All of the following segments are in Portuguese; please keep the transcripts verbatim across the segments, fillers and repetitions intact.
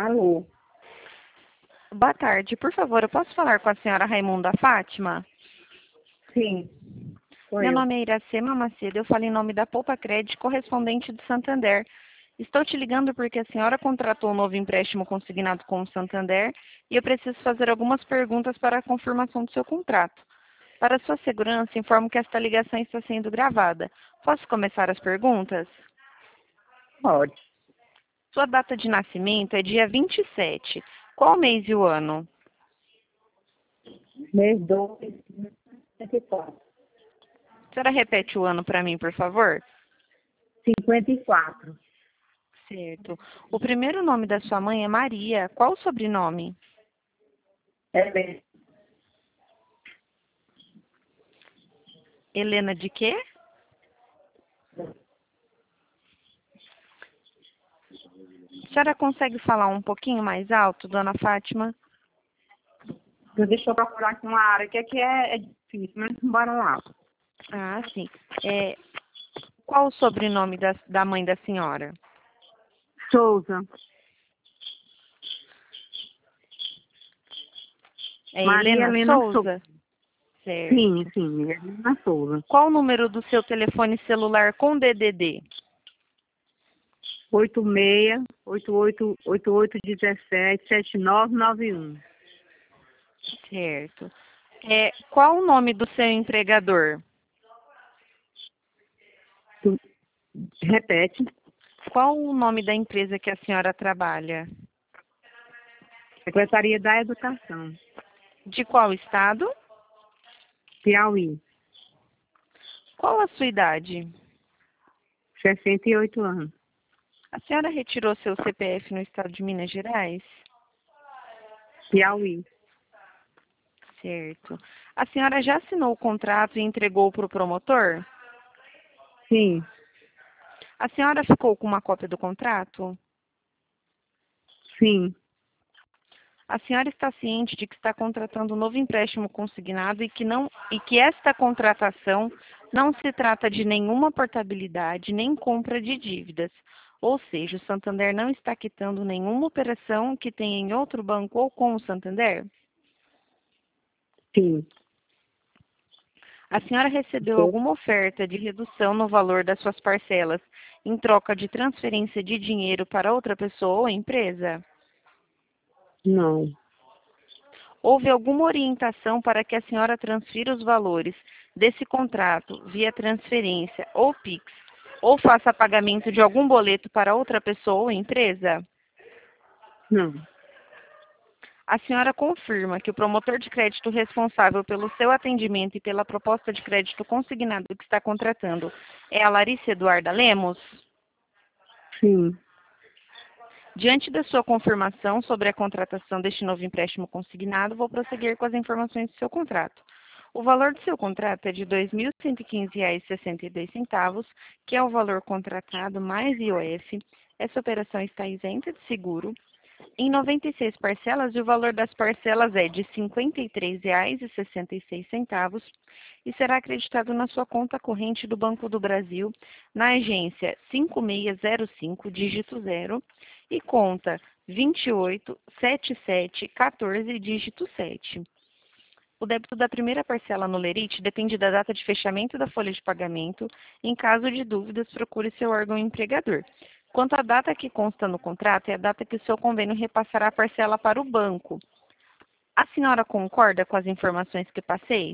Alô? Boa tarde. Por favor, eu posso falar com a senhora Raimunda Fátima? Sim, sou Meu eu. nome é Iracema Macedo. Eu falo em nome da Poupa Crédito, correspondente do Santander. Estou te ligando porque a senhora contratou um novo empréstimo consignado com o Santander e eu preciso fazer algumas perguntas para a confirmação do seu contrato. Para sua segurança, informo que esta ligação está sendo gravada. Posso começar as perguntas? Pode. Sua data de nascimento é dia vinte e sete. Qual mês e o ano? Mês dois, cinquenta e quatro. A senhora repete o ano para mim, por favor? cinquenta e quatro. Certo. O primeiro nome da sua mãe é Maria. Qual o sobrenome? É mesmo. Helena de quê? A senhora consegue falar um pouquinho mais alto, dona Fátima? Deixa eu procurar aqui uma área que aqui é, é difícil, mas bora lá. Ah, sim. É, qual o sobrenome da, da mãe da senhora? Souza. É Maria Helena Helena Souza. Souza? Certo. Sim, sim, Helena Souza. Qual o número do seu telefone celular com D D D? oito seis, oito oito, oito oito um sete, sete nove nove um. Certo. É, qual o nome do seu empregador? Repete. Qual o nome da empresa que a senhora trabalha? Secretaria da Educação. De qual estado? Piauí. Qual a sua idade? sessenta e oito anos. A senhora retirou seu C P F no estado de Minas Gerais? Piauí. Certo. A senhora já assinou o contrato e entregou para o promotor? Sim. A senhora ficou com uma cópia do contrato? Sim. A senhora está ciente de que está contratando um novo empréstimo consignado e que, não, e que esta contratação não se trata de nenhuma portabilidade nem compra de dívidas. Ou seja, o Santander não está quitando nenhuma operação que tenha em outro banco ou com o Santander? Sim. A senhora recebeu Sim. alguma oferta de redução no valor das suas parcelas em troca de transferência de dinheiro para outra pessoa ou empresa? Não. Houve alguma orientação para que a senhora transfira os valores desse contrato via transferência ou Pix, ou faça pagamento de algum boleto para outra pessoa ou empresa? Não. A senhora confirma que o promotor de crédito responsável pelo seu atendimento e pela proposta de crédito consignado que está contratando é a Larissa Eduarda Lemos? Sim. Diante da sua confirmação sobre a contratação deste novo empréstimo consignado, vou prosseguir com as informações do seu contrato. O valor do seu contrato é de dois mil cento e quinze reais e sessenta e dois centavos, que é o valor contratado mais I O F. Essa operação está isenta de seguro, em noventa e seis parcelas, e o valor das parcelas é de cinquenta e três reais e sessenta e seis centavos e será acreditado na sua conta corrente do Banco do Brasil, na agência cinco seis zero cinco, dígito zero, e conta vinte e oito, setenta e sete, quatorze, dígito sete. O débito da primeira parcela no Lerite depende da data de fechamento da folha de pagamento. Em caso de dúvidas, procure seu órgão empregador. Quanto à data que consta no contrato, é a data que o seu convênio repassará a parcela para o banco. A senhora concorda com as informações que passei?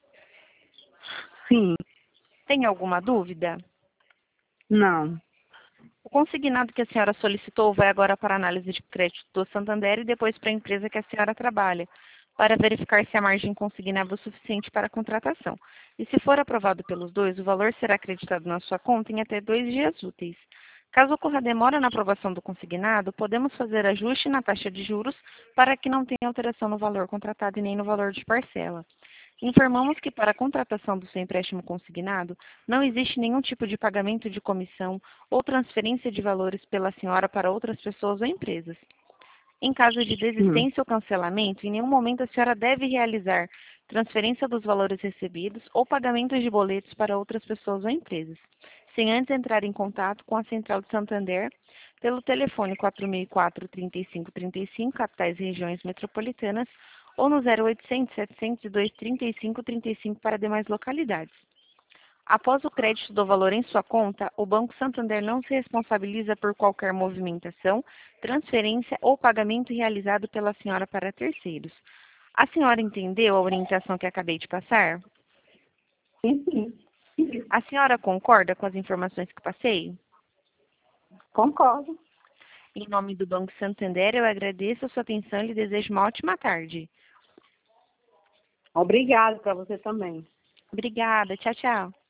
Sim. Tem alguma dúvida? Não. O consignado que a senhora solicitou vai agora para a análise de crédito do Santander e depois para a empresa que a senhora trabalha, para verificar se a margem consignada é o suficiente para a contratação. E se for aprovado pelos dois, o valor será acreditado na sua conta em até dois dias úteis. Caso ocorra demora na aprovação do consignado, podemos fazer ajuste na taxa de juros para que não tenha alteração no valor contratado e nem no valor de parcela. Informamos que para a contratação do seu empréstimo consignado, não existe nenhum tipo de pagamento de comissão ou transferência de valores pela senhora para outras pessoas ou empresas. Em caso de Hum. desistência ou cancelamento, em nenhum momento a senhora deve realizar transferência dos valores recebidos ou pagamentos de boletos para outras pessoas ou empresas, sem antes entrar em contato com a Central de Santander, pelo telefone quatro mil e quatro, trinta e cinco trinta e cinco, capitais e regiões metropolitanas, ou no zero oitocentos, setecentos e dois, trinta e cinco trinta e cinco para demais localidades. Após o crédito do valor em sua conta, o Banco Santander não se responsabiliza por qualquer movimentação, transferência ou pagamento realizado pela senhora para terceiros. A senhora entendeu a orientação que acabei de passar? Sim, sim. A senhora concorda com as informações que passei? Concordo. Em nome do Banco Santander, eu agradeço a sua atenção e lhe desejo uma ótima tarde. Obrigada para você também. Obrigada. Tchau, tchau.